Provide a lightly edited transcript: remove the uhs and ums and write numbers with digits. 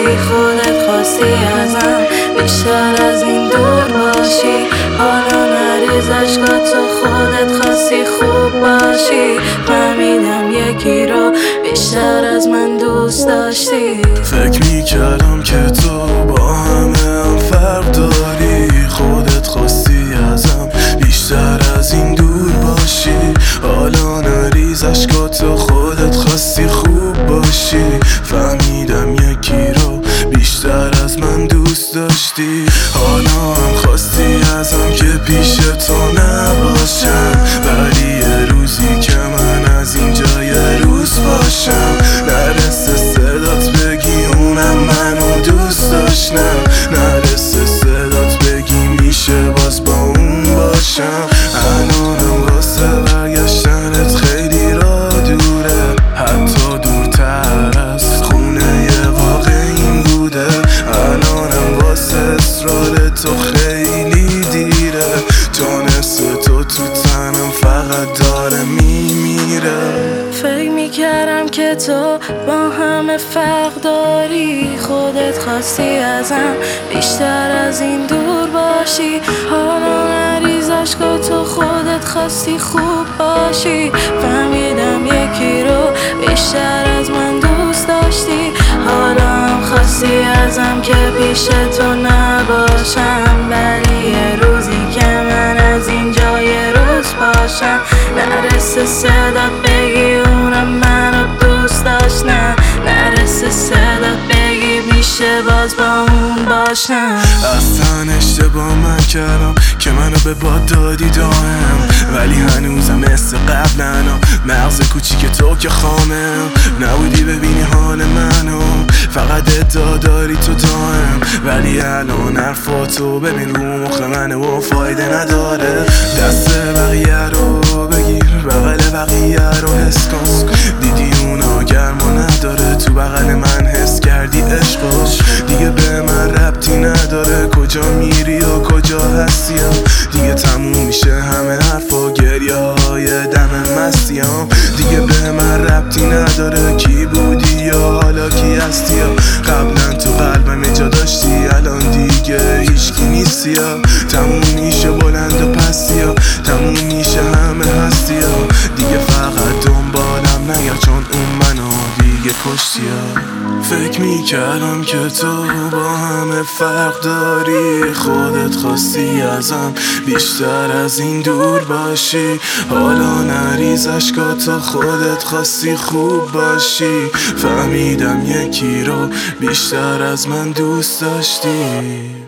خودت خواستی ازم بیشتر از این دور باشی. حالا نریز اشکاتو، خودت خواستی خوب باشی. فهمیدم یکی رو بیشتر از من دوست داشتی. فکر میکردم که تو با همه فرق داری، خودت خواستی ازم بیشتر از این دور باشی. حالا نریز اشکاتو، خودت خواستی خوب باشی. فهمیدم یکی رو بیشتر از من دوست داشتی. حالا هم خواستی ازم که پیش تو نباشم، ولی یه روزی که من از اینجا یه روز باشم، نرسه صدات بگی اونم منو دوست داشتم، نرسه صدات بگی میشه باز با اون باشم. الانم واسه برگشتنت خیلی را دوره، حتی دورتر از خونه واقعیم بوده. الانم واسه اصرار تو خیلی دیره، تونسته تو تنم فقط داره میمیره. فکر میکردم که تو با همه فرق داری، خودت خواستی ازم بیشتر از این دور باشی. حالا نریز اشکاتو، خودت خواستی خوب باشی. فهمیدم یکی رو بیشتر از من دوست داشتی. حالا هم خواستی ازم که پیش تو نباشم، ولی یه روزی که من از اینجا یه روز باشم، نرسه صدات بگی اونم منو دوست داشت، نه نرسه صدات بگی میشه باز با اون باشم. اصلا اشتباه من کردم که منو به باد دادی دائم، ولی هنوزم مثل قبلنا مغز کوچیک تو که خامه. نبودی ببینی حال منو، فقط ادعا داری تو دائم، ولی الان حرفاتو ببین رو مخ منه و فایده نداره. دست بقیه رو بگیر، بغل بقیه رو حس کن، دیدی اونا گرما نداره، تو بغل من حس کردی عشقش. دیگه به من ربطی نداره کجا میری و کجا هستیم، دیگه تموم میشه همه حرفا گریه های دم مستیم. دیگه به من ربطی نداره کی بودی یا حالا کی هستی، قبلا تو قلبم جا داشتی الان دیگه هیچکی نیستی. تموم میشه بلند و پستی، تموم میشه همه هستی، دیگه فقط دنبالم نگرد چون اون منو دیگه کشتی. فکر میکردم که تو با همه فرق داری، خودت خواستی ازم بیشتر از این دور باشی. حالا نریز اشکاتو، خودت خواستی خوب باشی. فهمیدم یکی رو بیشتر از من دوست داشتی.